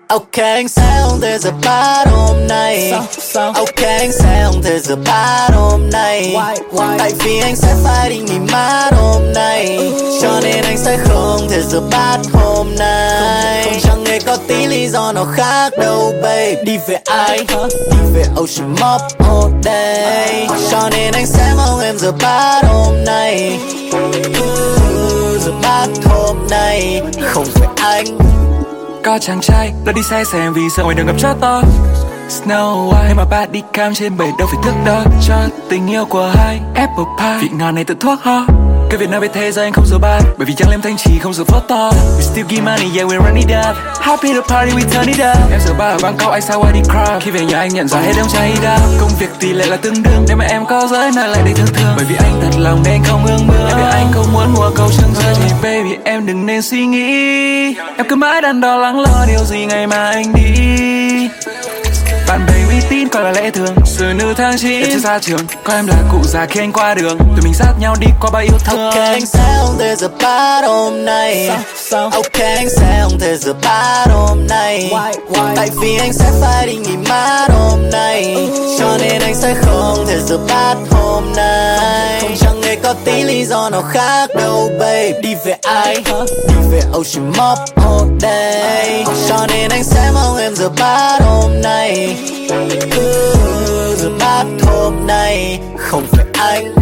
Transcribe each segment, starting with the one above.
Ok anh sẽ không thể rời bát hôm nay. Ok anh sẽ không thể rời bát hôm nay. Tại vì anh sẽ phải đi nghỉ mát hôm nay, cho nên anh sẽ không thể rời bát hôm nay. Chẳng hề có tí lý do nào khác đâu babe. Đi về ai? Đi về Ocean Mall all day. Cho nên anh sẽ mong em rời bát hôm nay. Rời bát hôm nay không phải anh. Có chàng trai đã đi xe xem vì sợ ngoài đường gặp chó to. Snow White mà ba đi cam trên bể đâu phải thức đó. Cho tình yêu của hai apple pie, vị ngọt này tự thuốc ho. Cái Việt Nam về thế giới anh không số 3, bởi vì chẳng lem thanh trì không số photo. We still give money, yeah we run it up. Happy the party, we turn it up. Em giờ ba ở Bangkok, anh sao wedding crowd. Khi về nhà anh nhận ra hết em trai đau. Công việc tỷ lệ là tương đương, nếu mà em có giới nói lại để thương thương. Bởi vì anh thật lòng nên anh không ương bướng. Em biết anh không muốn mua câu chân rơi. Thì baby em đừng nên suy nghĩ. Em cứ mãi đắn đo lắng lo điều gì ngày mà anh đi. Bạn bè uy tín coi là lẽ thường. Sự nữ tháng 9 em chưa ra trường, coi em là cụ già khi anh qua đường. Tụi mình sát nhau đi qua bao yêu thương. Ok anh sẽ không thể rời bát hôm nay. Ok anh sẽ không thể rời bát hôm nay. Tại vì anh sẽ phải đi nghỉ mát hôm nay, cho nên anh sẽ không thể rời bát hôm nay. Chẳng hề có tí lý do nào khác đâu babe. Đi về ai? Đi về Ocean Mall all day. Cho nên anh sẽ mong em rời bát hôm nay. Rời bát hôm nay không phải anh.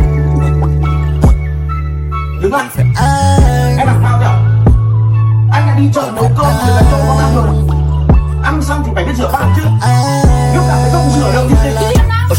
Đứng lại. Phải anh. Em làm sao nhở? Anh đã đi chợ nấu cơm thì là cho con ăn rồi. Ăn xong thì phải biết rửa bát chứ. Lúc nào phải không rửa đâu thì thế.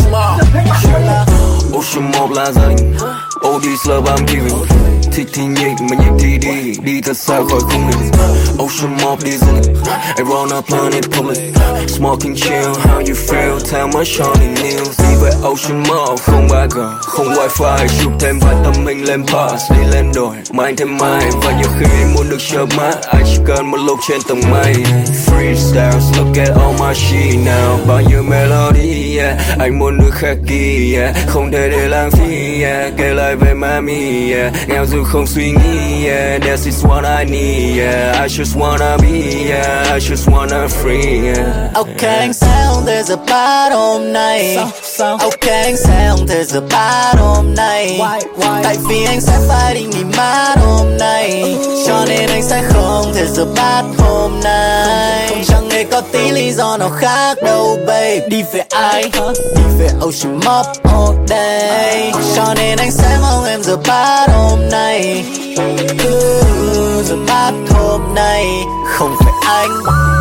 Ocean Mall là dành All this love I'm giving. Thích thì nhịn mà nhịn thì đi. Đi thật xa khỏi khung hình. Ocean Mall đi dừng. I run up on it public. Smoking chill, how you feel? Tell my shawty news. Đi về Ocean Mall, không 3G, không wifi. Chụp thêm vài tấm hình lên pass. Đi lên đồi, mind thêm mai. Và nhiều khi muốn được chớp mắt, anh chỉ cần một lúc trên tầng mây. Freestyles, look at all my shit now. Bao nhiêu melody, yeah. Anh muốn được khác kỳ, yeah. Không thể để lãng phí, yeah. Kể lại về mami, yeah. Nghèo dù không suy nghĩ, yeah. This is what I need, yeah. I just wanna be, yeah. I just wanna free, yeah. Ok anh sẽ không thể rời bát hôm nay. Ok anh sẽ không thể rời bát hôm nay. Tại vì anh sẽ phải đi nghỉ mát hôm nay, cho nên anh sẽ không thể rời bát hôm nay. Chẳng hề có tí lý do nào khác đâu babe. Đi về ai? Đi về Ocean Mall all day. Cho nên anh sẽ mong em rời bát hôm nay. Rời bát hôm nay không phải anh.